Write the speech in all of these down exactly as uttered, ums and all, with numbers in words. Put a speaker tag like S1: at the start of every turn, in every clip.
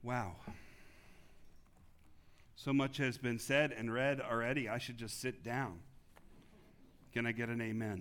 S1: Wow. So much has been said and read already. I should just sit down. Can I get an amen?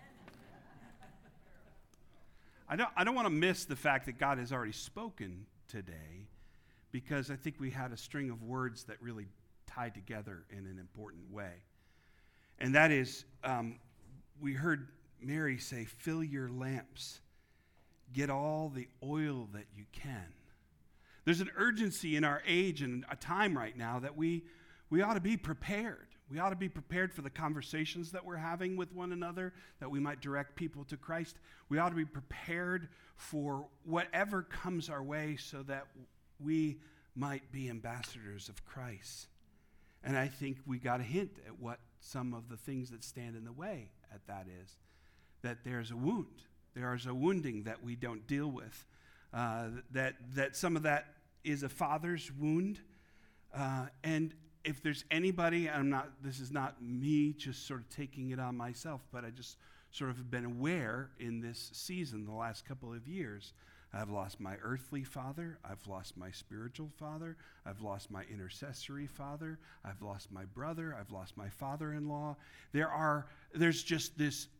S1: I don't, I don't want to miss the fact that God has already spoken today, because I think we had a string of words that really tied together in an important way. And that is, um, we heard Mary say, fill your lamps. Get all the oil that you can. There's an urgency in our age and a time right now that we, we ought to be prepared. We ought to be prepared for the conversations that we're having with one another, that we might direct people to Christ. We ought to be prepared for whatever comes our way so that we might be ambassadors of Christ. And I think we got a hint at what some of the things that stand in the way at that is. That there's a wound. There is a wounding that we don't deal with. Uh, that that some of that is a father's wound. Uh, and if there's anybody, I'm not, this is not me just sort of taking it on myself, but I just sort of have been aware in this season, the last couple of years, I've lost my earthly father, I've lost my spiritual father, I've lost my intercessory father, I've lost my brother, I've lost my father-in-law. There are, there's just this,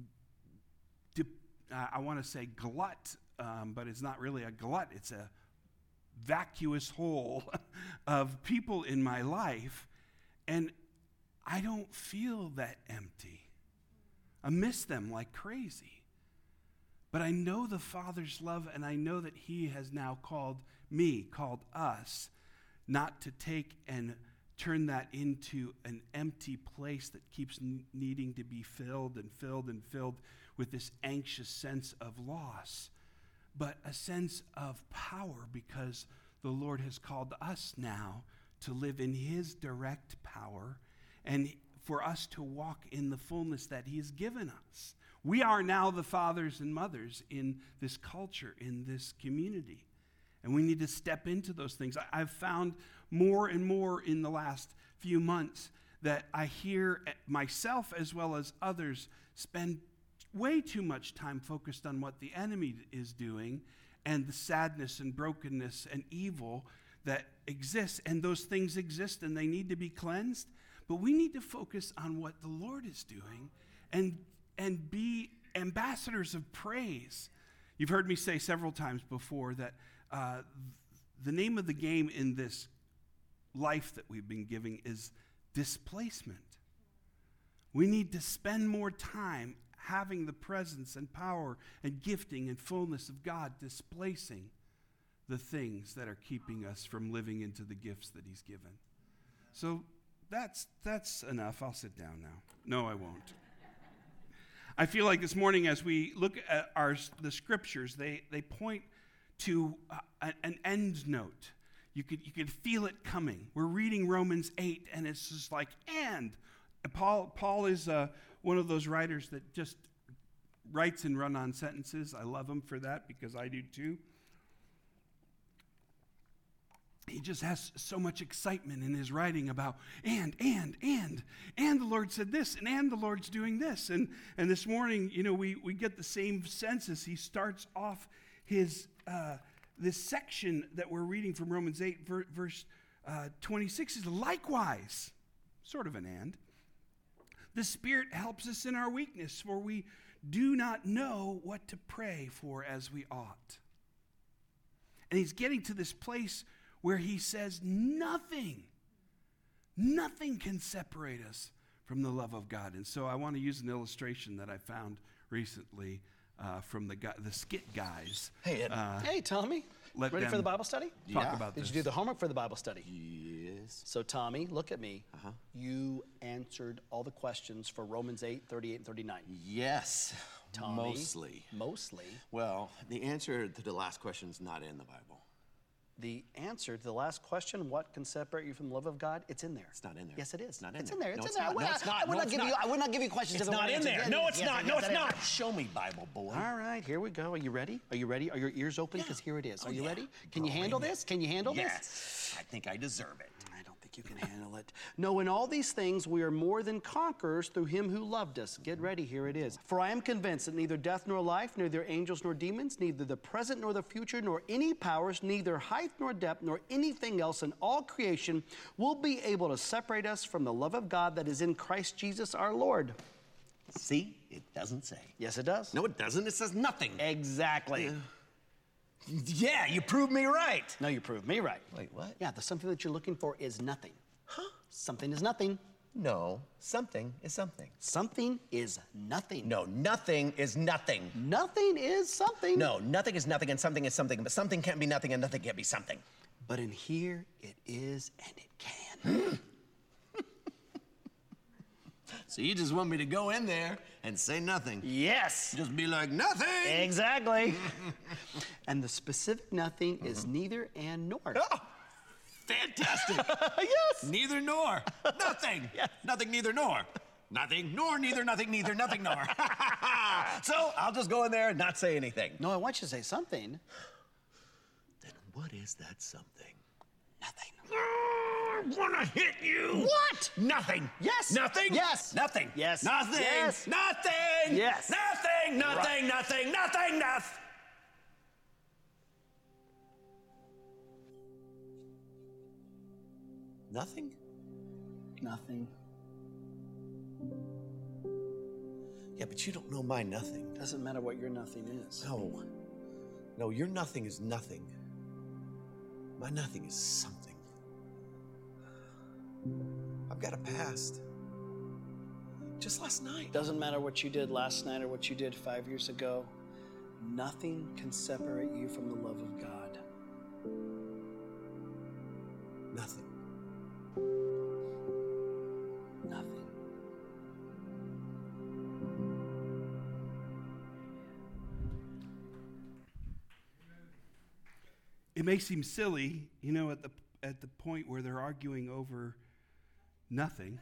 S1: I want to say glut, um, but it's not really a glut, it's a vacuous hole of people in my life, and I don't feel that empty. I miss them like crazy. But I know the Father's love, and I know that he has now called me, called us, not to take and turn that into an empty place that keeps n- needing to be filled and filled and filled with this anxious sense of loss, but a sense of power, because the Lord has called us now to live in his direct power and for us to walk in the fullness that he has given us. We are now the fathers and mothers in this culture, in this community. And we need to step into those things. I, I've found more and more in the last few months that I hear myself as well as others spend way too much time focused on what the enemy is doing and the sadness and brokenness and evil that exists. And those things exist and they need to be cleansed. But we need to focus on what the Lord is doing and and be ambassadors of praise. You've heard me say several times before that uh, the name of the game in this life that we've been giving is displacement. We need to spend more time having the presence and power and gifting and fullness of God, displacing the things that are keeping us from living into the gifts that he's given. So that's that's enough. I'll sit down now. No, I won't. I feel like this morning as we look at our the scriptures, they, they point to uh, an end note. You could you could feel it coming. We're reading Romans eight, and it's just like, and. Paul, Paul is uh, one of those writers that just writes and run-on sentences. I love him for that because I do too. He just has so much excitement in his writing about and, and, and, and the Lord said this, and and the Lord's doing this. And and this morning, you know, we, we get the same sense as he starts off his uh, this section that we're reading from Romans eight, ver, verse uh, twenty-six is likewise, sort of an and. The Spirit helps us in our weakness, for we do not know what to pray for as we ought. And he's getting to this place where he says nothing, nothing can separate us from the love of God. And so I want to use an illustration that I found recently uh, from the guy, the skit guys.
S2: Hey, Ed.
S1: Uh,
S2: hey, Tommy.
S1: let
S2: Ready
S1: them
S2: for the Bible study?
S1: Talk
S3: Yeah.
S1: about
S2: Did
S1: this.
S2: you do the homework for the Bible study?
S3: Yes.
S2: So, Tommy, look at me.
S3: Uh-huh.
S2: You answered all the questions for Romans eight, thirty-eight, and thirty-nine.
S3: Yes.
S2: Tommy,
S3: Mostly.
S2: Mostly.
S3: Well, the answer to the last question is not in the Bible.
S2: The answer to the last question, what can separate you from the love of God? It's in there.
S3: It's not in there.
S2: Yes, it is.
S3: It's not in
S2: it's
S3: there.
S2: in there.
S3: No,
S2: It's
S3: it's
S2: in there.
S3: not.
S2: I would
S3: No,
S2: not-
S3: it's not.
S2: I would
S3: No,
S2: not
S3: it's
S2: give
S3: not.
S2: you. I would not give you questions.
S4: It's
S2: if it
S4: not
S2: weren't
S4: in there.
S2: answered.
S4: No,
S2: Yes,
S4: it's
S2: yes,
S4: not.
S2: yes,
S4: No,
S2: yes,
S4: it's
S2: it is.
S4: not.
S3: Show me, Bible boy.
S2: All right, here we go. Are you ready? Are you ready? Are your ears open? Because here it is. Are you
S3: yeah.
S2: ready? Can you
S3: Bring
S2: handle
S3: it.
S2: this? Can you handle this?
S3: Yes. I think I deserve it.
S2: I don't think think you can handle it. No, in all these things we are more than conquerors through him who loved us. Get ready, here it is. For I am convinced that neither death nor life, neither angels nor demons, neither the present nor the future, nor any powers, neither height nor depth, nor anything else in all creation will be able to separate us from the love of God that is in Christ Jesus our Lord.
S3: See, it doesn't say.
S2: Yes, it does.
S3: No, it doesn't. It says nothing.
S2: Exactly.
S3: Yeah, you proved me right.
S2: No, you proved me right.
S3: Wait, what?
S2: Yeah, the something that you're looking for is nothing.
S3: Huh?
S2: Something is nothing.
S3: No, something is something.
S2: Something is nothing.
S3: No, nothing is nothing.
S2: Nothing is something.
S3: No, nothing is nothing and something is something, but something can't be nothing and nothing can't be something.
S2: But in here, it is and it can.
S3: So you just want me to go in there and say nothing?
S2: Yes.
S3: Just be like, nothing!
S2: Exactly. And the specific nothing mm-hmm. is neither and nor.
S3: Oh, fantastic.
S2: Yes.
S3: Neither nor. Nothing.
S2: Yes.
S3: Nothing, neither nor. Nothing, nor, neither, nothing, neither, nothing, nor. So I'll just go in there and not say anything.
S2: No, I want you to say something.
S3: Then what is that something?
S2: Nothing.
S3: I wanna hit you.
S2: What?
S3: Nothing.
S2: Yes.
S3: Nothing.
S2: Yes.
S3: Nothing.
S2: Yes.
S3: Nothing.
S2: Yes.
S3: Nothing.
S2: Yes.
S3: Nothing. Nothing.
S2: Right.
S3: Nothing. Nothing. Nothing. Nothing?
S2: Nothing.
S3: Yeah, but you don't know my nothing.
S2: Doesn't matter what your nothing is.
S3: No. No, your nothing is nothing. My nothing is something. I've got a past. Just last night.
S2: Doesn't matter what you did last night or what you did five years ago. Nothing can separate you from the love of God.
S3: Nothing.
S2: Nothing.
S1: It may seem silly, you know, at the at the point where they're arguing over nothing.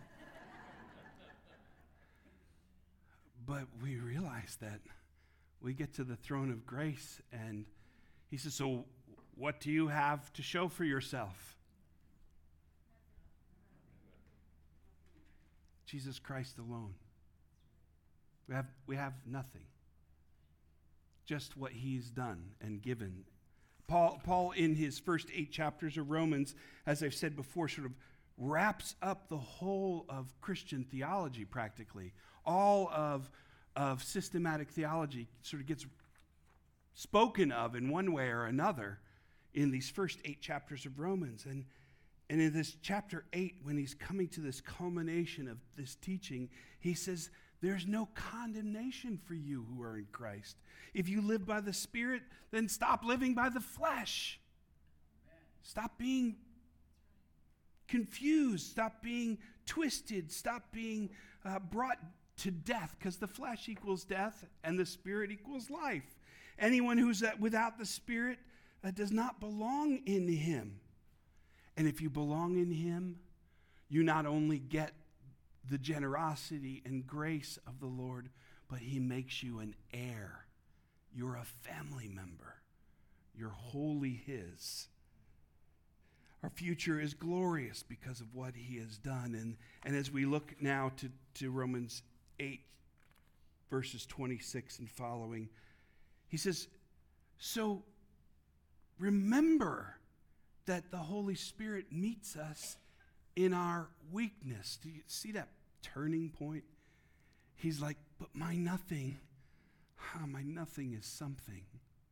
S1: But we realize that we get to the throne of grace and he says, so what do you have to show for yourself? Jesus Christ alone. We have we have nothing. Just what he's done and given. Paul, Paul, in his first eight chapters of Romans, as I've said before, sort of wraps up the whole of Christian theology practically. All of, of systematic theology sort of gets spoken of in one way or another in these first eight chapters of Romans. And, and in this chapter eight, when he's coming to this culmination of this teaching, he says, there's no condemnation for you who are in Christ. If you live by the Spirit, then stop living by the flesh. Stop being confused. Stop being twisted. Stop being uh, brought to death, because the flesh equals death and the Spirit equals life. Anyone who's uh, without the Spirit uh, does not belong in him. And if you belong in him, you not only get the generosity and grace of the Lord, but he makes you an heir. You're a family member. You're wholly his. Our future is glorious because of what he has done. And, and as we look now to, to Romans eight, verses twenty-six and following, he says, so remember that the Holy Spirit meets us in our weakness. Do you see that turning point? He's like, but my nothing, ah, my nothing is something.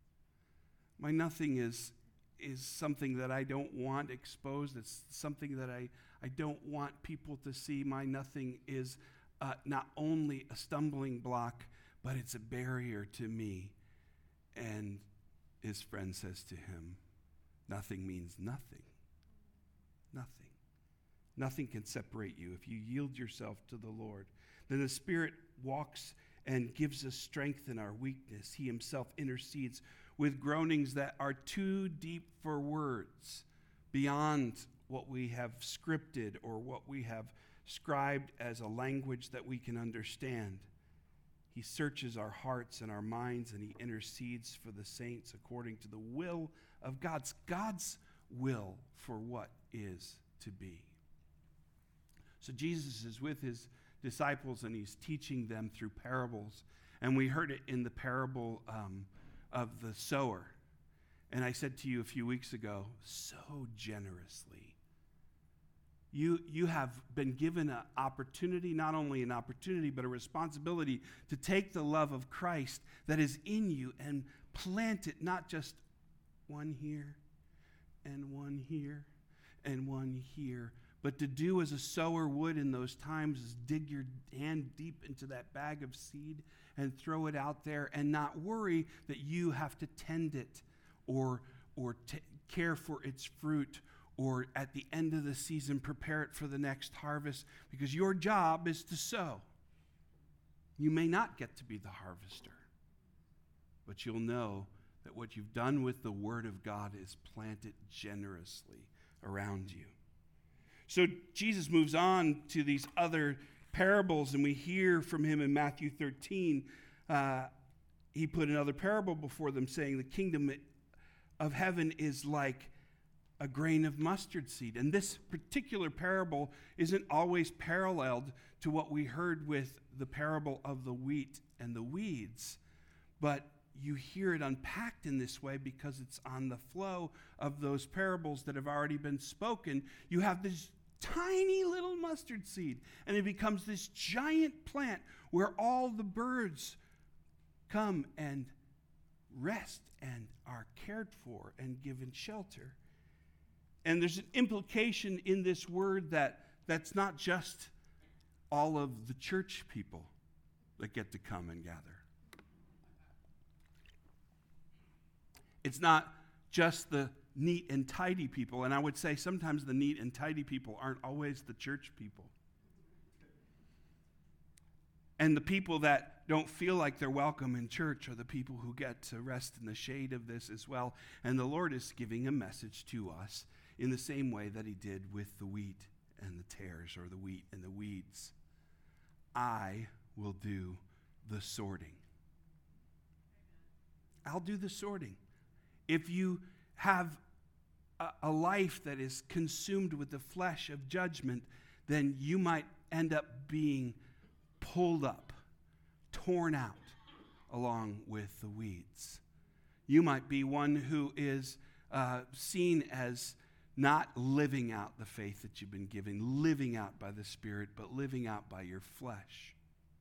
S1: My nothing is, is something that I don't want exposed. It's something that I, I don't want people to see. My nothing is uh, not only a stumbling block, but it's a barrier to me. And his friend says to him, nothing means nothing. Nothing. Nothing can separate you if you yield yourself to the Lord. Then the Spirit walks and gives us strength in our weakness. He himself intercedes with groanings that are too deep for words, beyond what we have scripted or what we have scribed as a language that we can understand. He searches our hearts and our minds, and he intercedes for the saints according to the will of God's God's will for what is to be. So Jesus is with his disciples, and he's teaching them through parables. And we heard it in the parable um, of the sower. And I said to you a few weeks ago, so generously. You, you have been given an opportunity, not only an opportunity, but a responsibility to take the love of Christ that is in you and plant it, not just one here and one here and one here, but to do as a sower would in those times is dig your hand deep into that bag of seed and throw it out there and not worry that you have to tend it or, or t- care for its fruit, or at the end of the season, prepare it for the next harvest, because your job is to sow. You may not get to be the harvester, but you'll know that what you've done with the Word of God is plant it generously around you. So Jesus moves on to these other parables, and we hear from him in Matthew thirteen. Uh, he put another parable before them, saying, the kingdom of heaven is like a grain of mustard seed. And this particular parable isn't always paralleled to what we heard with the parable of the wheat and the weeds, but you hear it unpacked in this way because it's on the flow of those parables that have already been spoken. You have this tiny little mustard seed, and it becomes this giant plant where all the birds come and rest and are cared for and given shelter. And there's an implication in this word that that's not just all of the church people that get to come and gather. It's not just the neat and tidy people. And I would say sometimes the neat and tidy people aren't always the church people. And the people that don't feel like they're welcome in church are the people who get to rest in the shade of this as well. And the Lord is giving a message to us in the same way that he did with the wheat and the tares, or the wheat and the weeds. I will do the sorting. I'll do the sorting. If you have a, a life that is consumed with the flesh of judgment, then you might end up being pulled up, torn out, along with the weeds. You might be one who is uh, seen as not living out the faith that you've been given, living out by the Spirit, but living out by your flesh.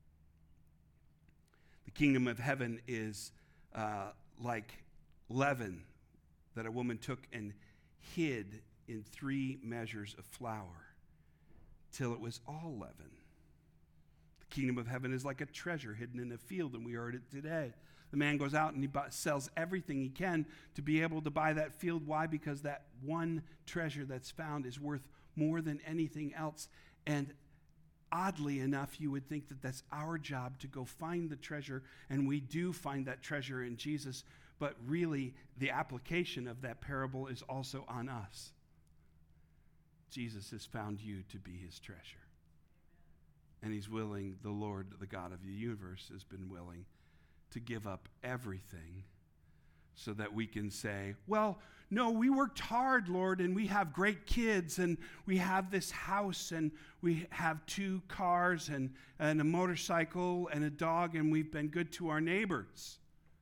S1: The kingdom of heaven is uh, like leaven that a woman took and hid in three measures of flour till it was all leaven. The kingdom of heaven is like a treasure hidden in a field, and we heard it today. The man goes out and he buy, sells everything he can to be able to buy that field. Why? Because that one treasure that's found is worth more than anything else. And oddly enough, you would think that that's our job to go find the treasure, and we do find that treasure in Jesus. But really, the application of that parable is also on us. Jesus has found you to be his treasure. And he's willing, the Lord, the God of the universe, has been willing to give up everything so that we can say, well, no, we worked hard, Lord, and we have great kids, and we have this house, and we have two cars, and, and a motorcycle, and a dog, and we've been good to our neighbors.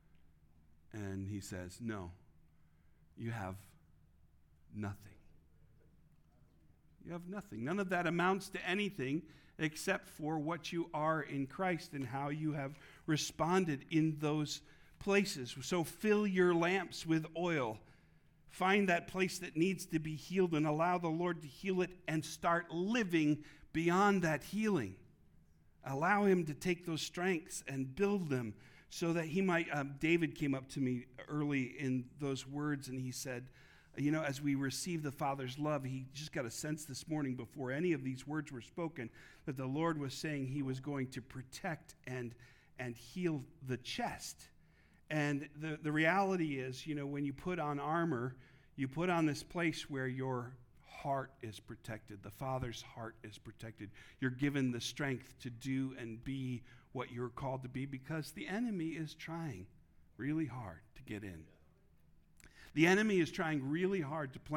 S1: And he says, no, you have nothing. You have nothing. None of that amounts to anything except for what you are in Christ and how you have responded in those places. So fill your lamps with oil. Find that place that needs to be healed and allow the Lord to heal it, and start living beyond that healing. Allow him to take those strengths and build them so that he might, um, David came up to me early in those words, and he said, you know, as we receive the Father's love, he just got a sense this morning before any of these words were spoken that the Lord was saying he was going to protect and and heal the chest. And the, the reality is, you know, when you put on armor, you put on this place where your heart is protected. The Father's heart is protected. You're given the strength to do and be what you're called to be, because the enemy is trying really hard to get in. The enemy is trying really hard to plant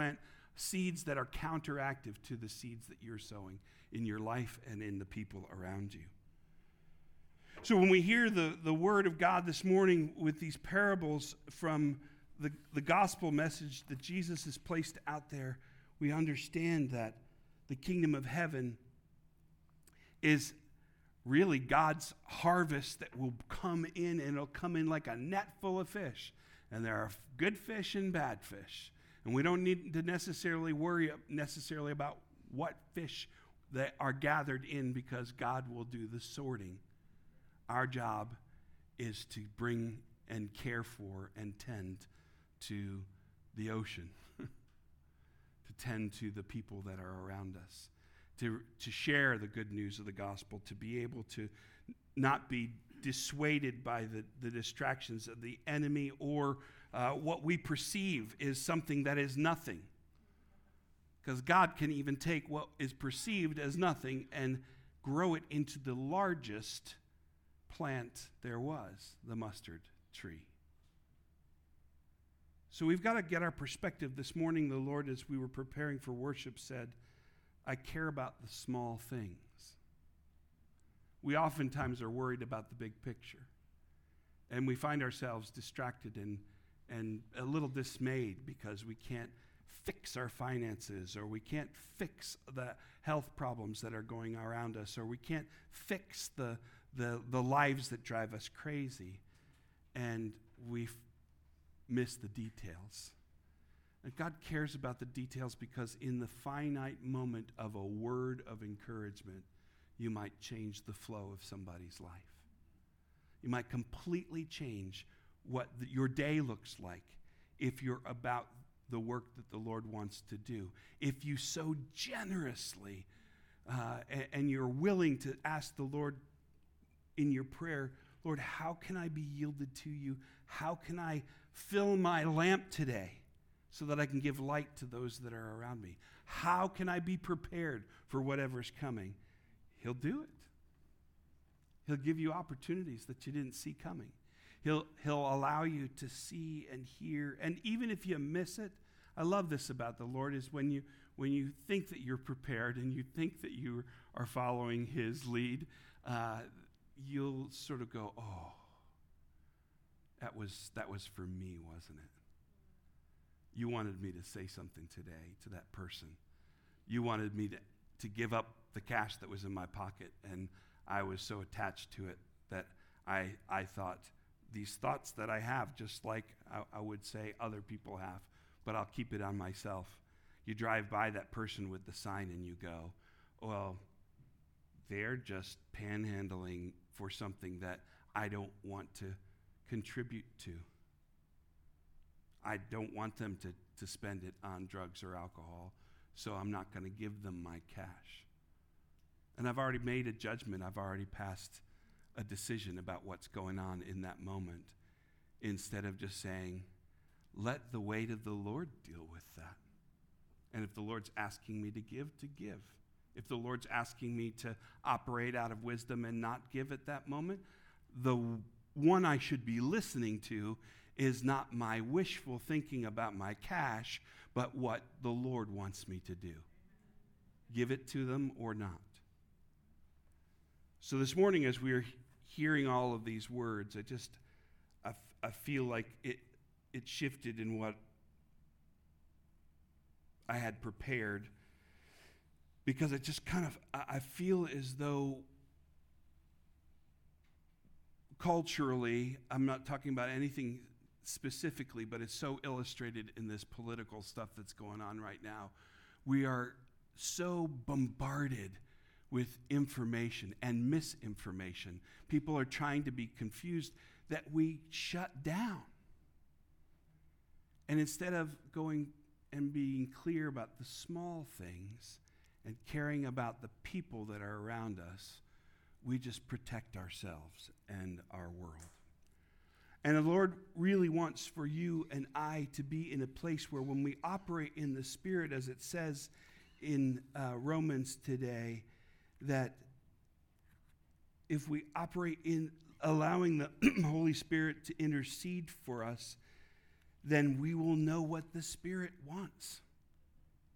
S1: seeds that are counteractive to the seeds that you're sowing in your life and in the people around you. So when we hear the, the word of God this morning with these parables from the, the gospel message that Jesus has placed out there, we understand that the kingdom of heaven is really God's harvest that will come in, and it'll come in like a net full of fish. And there are good fish and bad fish. And we don't need to necessarily worry necessarily about what fish that are gathered in, because God will do the sorting. Our job is to bring and care for and tend to the ocean, to tend to the people that are around us, to, to share the good news of the gospel, to be able to not be dissuaded by the, the distractions of the enemy, or uh, what we perceive is something that is nothing. Because God can even take what is perceived as nothing and grow it into the largest plant there was, the mustard tree. So we've got to get our perspective. This morning, the Lord, as we were preparing for worship, said, I care about the small things. We oftentimes are worried about the big picture, and we find ourselves distracted and, and a little dismayed because we can't fix our finances, or we can't fix the health problems that are going around us, or we can't fix the, the, the lives that drive us crazy, and we f- miss the details. And God cares about the details, because in the finite moment of a word of encouragement, you might change the flow of somebody's life. You might completely change what the, your day looks like if you're about the work that the Lord wants to do. If you sow generously uh, and, and you're willing to ask the Lord in your prayer, Lord, how can I be yielded to you? How can I fill my lamp today so that I can give light to those that are around me? How can I be prepared for whatever's coming? He'll do it. He'll give you opportunities that you didn't see coming. He'll, he'll allow you to see and hear. And even if you miss it, I love this about the Lord, is when you, when you think that you're prepared and you think that you are following his lead, uh, you'll sort of go, oh, that was, that was for me, wasn't it? You wanted me to say something today to that person. You wanted me to, to give up the cash that was in my pocket, and I was so attached to it that I, I thought, these thoughts that I have, just like I, I would say other people have, but I'll keep it on myself. You drive by that person with the sign and you go, well, they're just panhandling for something that I don't want to contribute to. I don't want them to, to spend it on drugs or alcohol, so I'm not going to give them my cash. And I've already made a judgment. I've already passed a decision about what's going on in that moment, instead of just saying, let the weight of the Lord deal with that. And if the Lord's asking me to give, to give. If the Lord's asking me to operate out of wisdom and not give at that moment, the one I should be listening to is not my wishful thinking about my cash, but what the Lord wants me to do. Give it to them or not. So this morning, as we are hearing all of these words, I just, I, f- I feel like it, it shifted in what I had prepared, because it just kind of, I, I feel as though culturally, I'm not talking about anything specifically, but it's so illustrated in this political stuff that's going on right now. We are so bombarded with information and misinformation. People are trying to be confused that we shut down. And instead of going and being clear about the small things and caring about the people that are around us, we just protect ourselves and our world. And the Lord really wants for you and I to be in a place where, when we operate in the Spirit, as it says in uh, Romans today, that if we operate in allowing the Holy Spirit to intercede for us, then we will know what the Spirit wants.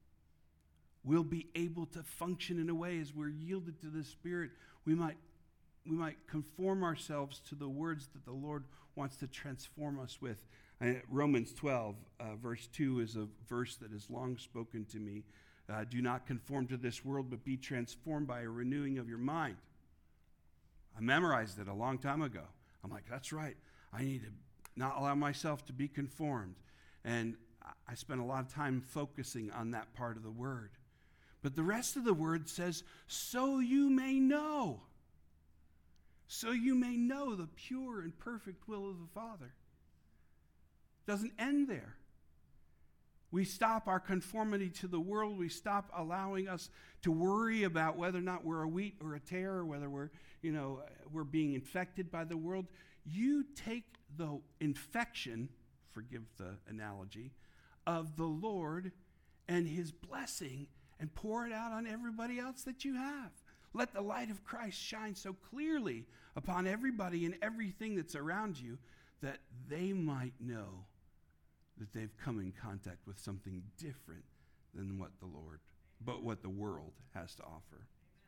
S1: we'll be able to function in a way as we're yielded to the Spirit. We might, we might conform ourselves to the words that the Lord wants to transform us with. Uh, Romans twelve, uh, verse two is a verse that is long spoken to me. Uh, Do not conform to this world, but be transformed by a renewing of your mind. I memorized it a long time ago. I'm like, that's right. I need to not allow myself to be conformed. And I spent a lot of time focusing on that part of the word. But the rest of the word says, so you may know. So you may know the pure and perfect will of the Father. It doesn't end there. We stop our conformity to the world. We stop allowing us to worry about whether or not we're a wheat or a tare, or whether we're, you know, we're being infected by the world. You take the infection, forgive the analogy, of the Lord and his blessing and pour it out on everybody else that you have. Let the light of Christ shine so clearly upon everybody and everything that's around you that they might know that they've come in contact with something different than what the Lord, but what the world has to offer.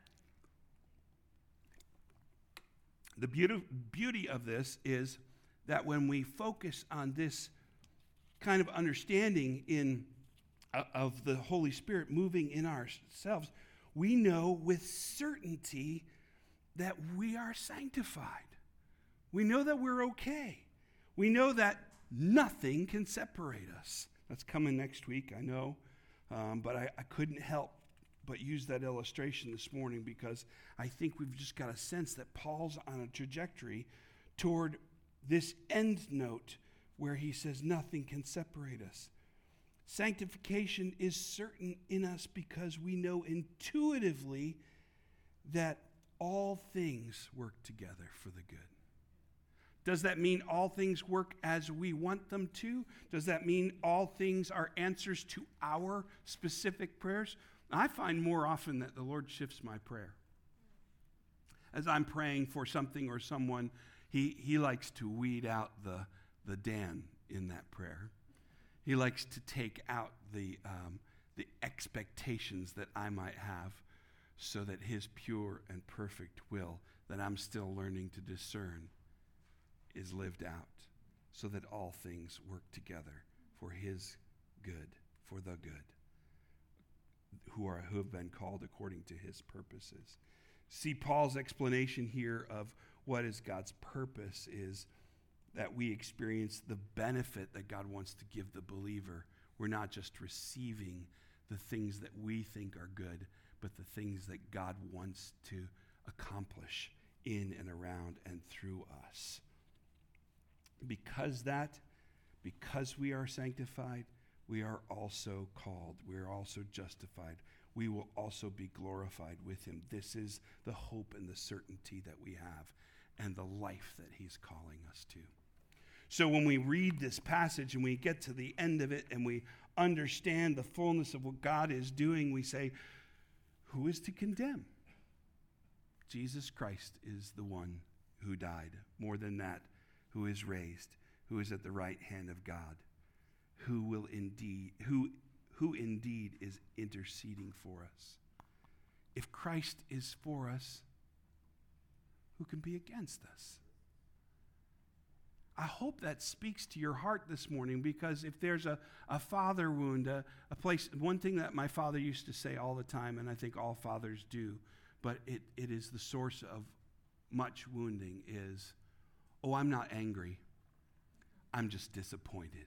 S1: The beauty, beauty of this is that when we focus on this kind of understanding in uh, of the Holy Spirit moving in ourselves, we know with certainty that we are sanctified. We know that we're okay. We know that nothing can separate us. That's coming next week, I know. Um, but I, I couldn't help but use that illustration this morning because I think we've just got a sense that Paul's on a trajectory toward this end note where he says nothing can separate us. Sanctification is certain in us because we know intuitively that all things work together for the good. Does that mean all things work as we want them to? Does that mean all things are answers to our specific prayers? I find more often that the Lord shifts my prayer. As I'm praying for something or someone, he, he likes to weed out the, the Dan in that prayer. He likes to take out the, um, the expectations that I might have so that his pure and perfect will that I'm still learning to discern is lived out, so that all things work together for his good, for the good, who are who have been called according to his purposes. See, Paul's explanation here of what is God's purpose is that we experience the benefit that God wants to give the believer. We're not just receiving the things that we think are good, but the things that God wants to accomplish in and around and through us. Because that, because we are sanctified, we are also called. We are also justified. We will also be glorified with him. This is the hope and the certainty that we have and the life that he's calling us to. So when we read this passage and we get to the end of it and we understand the fullness of what God is doing, we say, who is to condemn? Jesus Christ is the one who died. More than that, who is raised, who is at the right hand of God, who will indeed, who, who indeed is interceding for us. If Christ is for us, who can be against us? I hope that speaks to your heart this morning, because if there's a, a father wound, a, a place, one thing that my father used to say all the time, and I think all fathers do, but it, it is the source of much wounding, is, oh, I'm not angry. I'm just disappointed.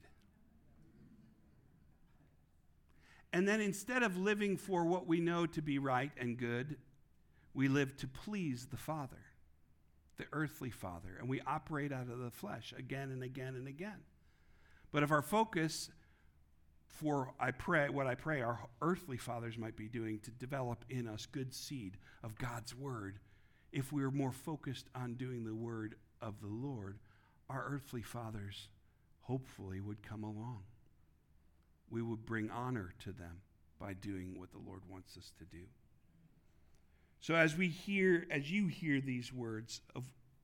S1: And then instead of living for what we know to be right and good, we live to please the Father, the earthly father, and we operate out of the flesh again and again and again. But if our focus for I pray, what I pray our earthly fathers might be doing to develop in us good seed of God's word, if we're more focused on doing the word of the Lord, our earthly fathers hopefully would come along. We would bring honor to them by doing what the Lord wants us to do. So as we hear, as you hear these words of,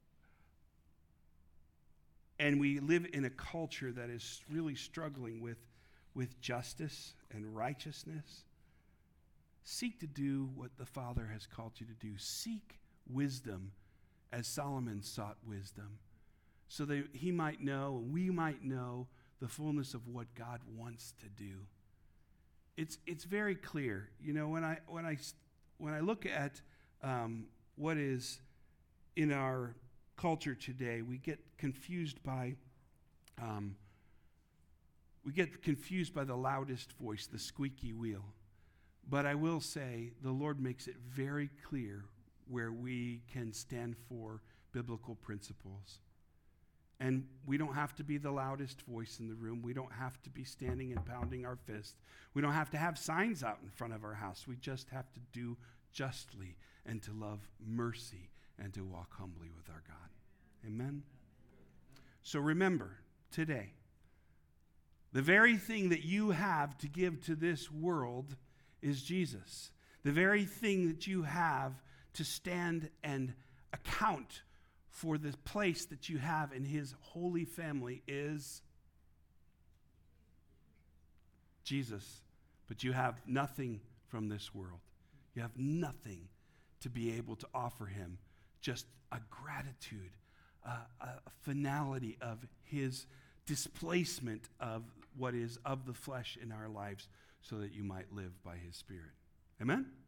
S1: and we live in a culture that is really struggling with, with justice and righteousness, seek to do what the Father has called you to do. Seek wisdom as Solomon sought wisdom, so that he might know and we might know the fullness of what God wants to do. It's it's very clear. You know, when I when I when I look at um, what is in our culture today, we get confused by um, we get confused by the loudest voice, the squeaky wheel. But I will say the Lord makes it very clear where we can stand for biblical principles. And we don't have to be the loudest voice in the room. We don't have to be standing and pounding our fist. We don't have to have signs out in front of our house. We just have to do justly and to love mercy and to walk humbly with our God. Amen? So remember, today, the very thing that you have to give to this world is Jesus. The very thing that you have to stand and account for the place that you have in his holy family is Jesus. But you have nothing from this world. You have nothing to be able to offer him, just a gratitude, uh, a finality of his displacement of what is of the flesh in our lives so that you might live by his Spirit. Amen?